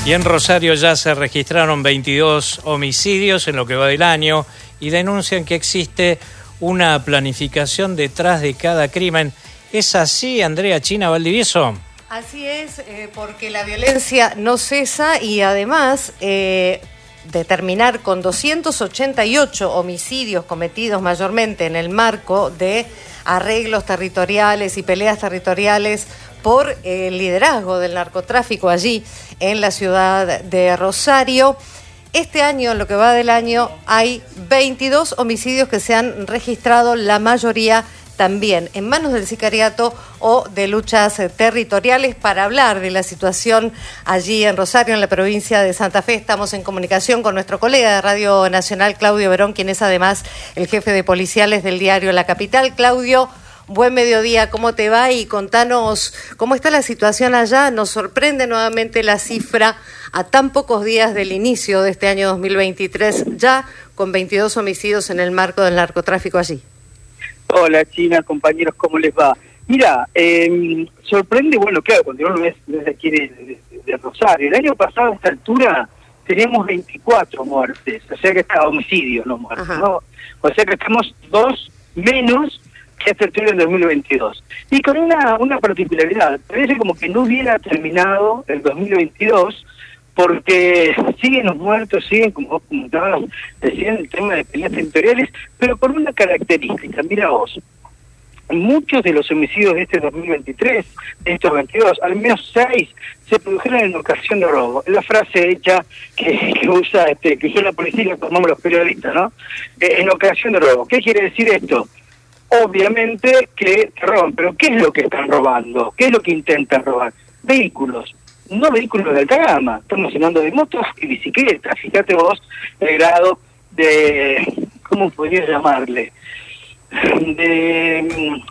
Y en Rosario ya se registraron 22 homicidios en lo que va del año y denuncian que existe una planificación detrás de cada crimen. ¿Es así, Andrea China Valdivieso? Así es, porque la violencia no cesa y además de terminar con 288 homicidios cometidos mayormente en el marco de arreglos territoriales y peleas territoriales por el liderazgo del narcotráfico allí en la ciudad de Rosario. Este año, en lo que va del año, hay 22 homicidios que se han registrado, la mayoría también en manos del sicariato o de luchas territoriales. Para hablar de la situación allí en Rosario, en la provincia de Santa Fe, estamos en comunicación con nuestro colega de Radio Nacional, Claudio Verón, quien es además el jefe de policiales del diario La Capital. Claudio, buen mediodía, ¿cómo te va? Y contanos cómo está la situación allá. Nos sorprende nuevamente la cifra a tan pocos días del inicio de este año 2023, ya con 22 homicidios en el marco del narcotráfico allí. Hola, China, compañeros, ¿cómo les va? Mira, sorprende, bueno, claro, cuando uno ves desde aquí de Rosario. El año pasado a esta altura teníamos 24 muertes, o sea que está homicidios, no muertes, ¿no? O sea que estamos 2 menos que a esta altura en 2022. Y con una particularidad, parece como que no hubiera terminado el 2022, porque siguen los muertos, siguen, como vos comentabas, decían el tema de peleas territoriales, pero por una característica. Mira vos, muchos de los homicidios de este 2023, de estos 22, al menos 6, se produjeron en ocasión de robo. Es la frase hecha que usa la policía y la tomamos los periodistas, ¿no? En ocasión de robo. ¿Qué quiere decir esto? Obviamente que roban, pero ¿qué es lo que están robando? ¿Qué es lo que intentan robar? Vehículos. No vehículos de alta gama, estamos hablando de motos y bicicletas. Fíjate vos el grado de, ¿cómo podría llamarle? De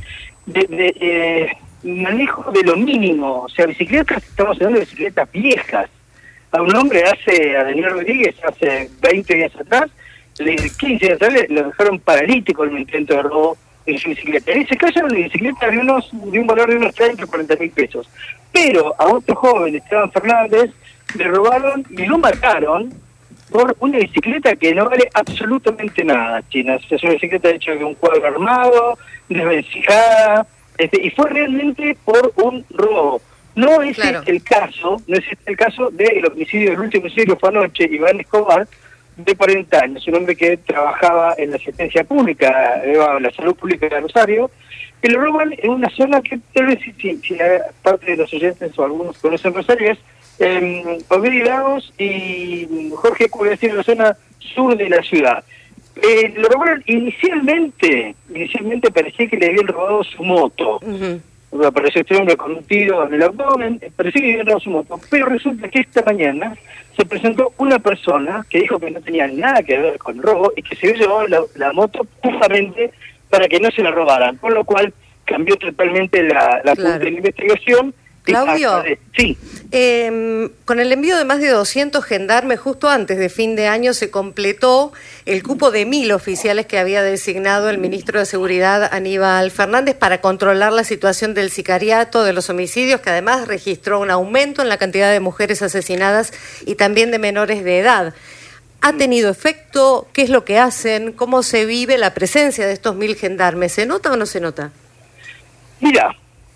manejo de lo mínimo. O sea, bicicletas, estamos hablando de bicicletas viejas. A un hombre a Daniel Rodríguez, hace 20 días atrás, 15 días atrás, lo dejaron paralítico en un intento de robo en su bicicleta. En ese caso era una bicicleta de un valor de unos 30 o 40 mil pesos. Pero a otro joven, Esteban Fernández, le robaron y lo mataron por una bicicleta que no vale absolutamente nada, China. Es una bicicleta hecha de un cuadro armado, desvencijada, y fue realmente por un robo. No es el caso del homicidio, el último homicidio que fue anoche, Iván Escobar, de 40 años, un hombre que trabajaba en la asistencia pública, en la salud pública de Rosario, que lo roban en una zona que tal vez si parte de los oyentes o algunos conocen Rosario, es Oviedo Lagos y Jorge Cuevas, en la zona sur de la ciudad. Lo robaron inicialmente parecía que le habían robado su moto. Apareció este hombre con un tiro en el abdomen, parecía que le habían robado su moto, pero resulta que esta mañana se presentó una persona que dijo que no tenía nada que ver con el robo y que se había llevado la moto justamente para que no se la robaran, con lo cual cambió totalmente la punta de la investigación. Claudio, sí. Con el envío de más de 200 gendarmes justo antes de fin de año se completó el cupo de 1.000 oficiales que había designado el ministro de Seguridad Aníbal Fernández para controlar la situación del sicariato, de los homicidios, que además registró un aumento en la cantidad de mujeres asesinadas y también de menores de edad. ¿Ha tenido efecto? ¿Qué es lo que hacen? ¿Cómo se vive la presencia de estos 1.000 gendarmes? ¿Se nota o no se nota? Mira,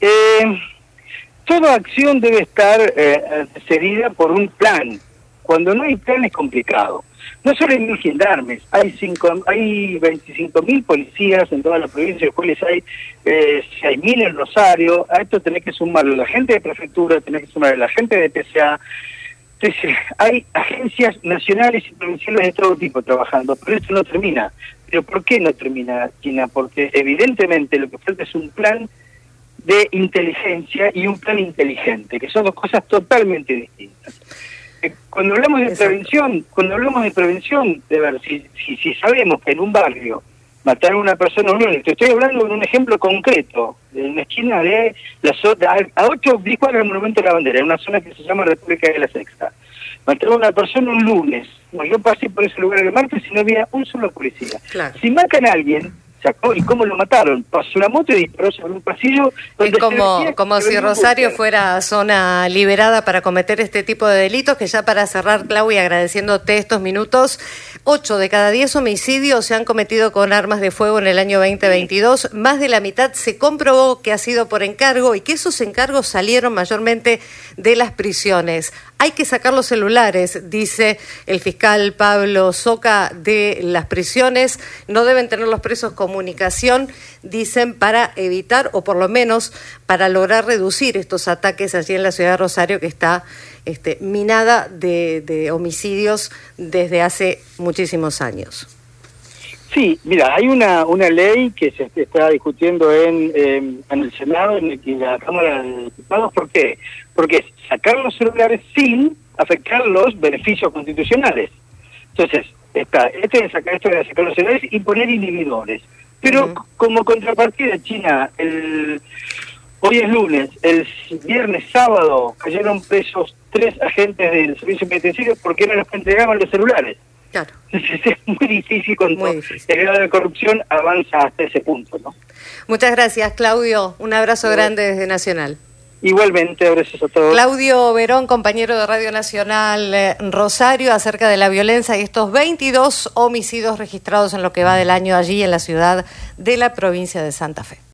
toda acción debe estar seguida por un plan. Cuando no hay plan es complicado. No solo hay 1.000 gendarmes, hay 25.000 policías en toda la provincia, los cuales hay 6.000 en Rosario. A esto tenés que sumarle la gente de prefectura, tenés que sumarle la gente de PCA. Entonces, hay agencias nacionales y provinciales de todo tipo trabajando, pero esto no termina. ¿Pero por qué no termina, China? Porque evidentemente lo que falta es un plan de inteligencia y un plan inteligente, que son dos cosas totalmente distintas. Cuando hablamos de prevención, de ver, si sabemos que en un barrio mataron a una persona, te estoy hablando de un ejemplo concreto, de una esquina de a 10 cuadras del Monumento de la Bandera, en una zona que se llama República de la Sexta. Mataron a una persona un lunes. Bueno, yo pasé por ese lugar el martes y no había un solo policía. Claro. Si matan a alguien, sacó y cómo lo mataron. Pasó una moto y disparó sobre un pasillo. Es como si Rosario fuera zona liberada para cometer este tipo de delitos, que ya para cerrar, Claudia, agradeciéndote estos minutos, 8 de cada 10 homicidios se han cometido con armas de fuego en el año 2022. Más de la mitad se comprobó que ha sido por encargo y que esos encargos salieron mayormente de las prisiones. Hay que sacar los celulares, dice el fiscal Pablo Soca, de las prisiones. No deben tener los presos comunicación, dicen, para evitar o por lo menos para lograr reducir estos ataques allí en la ciudad de Rosario, que está minada de homicidios desde hace muchísimos años. Sí, mira, hay una ley que se está discutiendo en el Senado y en la Cámara de Diputados. ¿Por qué? Porque es sacar los celulares sin afectar los beneficios constitucionales. Entonces, esto de sacar los celulares y poner inhibidores. Pero como contrapartida, China, hoy es lunes, el viernes, sábado, cayeron presos 3 agentes del servicio penitenciario porque no les entregaban los celulares. Claro. Entonces es muy difícil cuando el grado de corrupción avanza hasta ese punto, ¿no? Muchas gracias, Claudio. Un abrazo grande desde Nacional. Igualmente, abrazos a todos. Claudio Verón, compañero de Radio Nacional Rosario, acerca de la violencia y estos 22 homicidios registrados en lo que va del año allí en la ciudad de la provincia de Santa Fe.